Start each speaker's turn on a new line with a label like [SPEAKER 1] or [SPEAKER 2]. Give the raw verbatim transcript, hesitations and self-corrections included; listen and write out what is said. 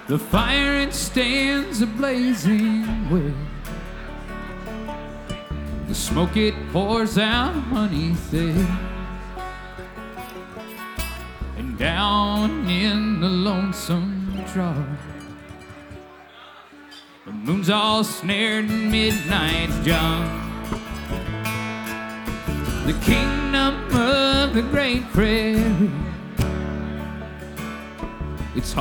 [SPEAKER 1] The fire it stands a blazing wet. The smoke it pours out beneath it. And down in the lonesome drop, the moon's all snared in midnight's jump. The kingdom of the great prairie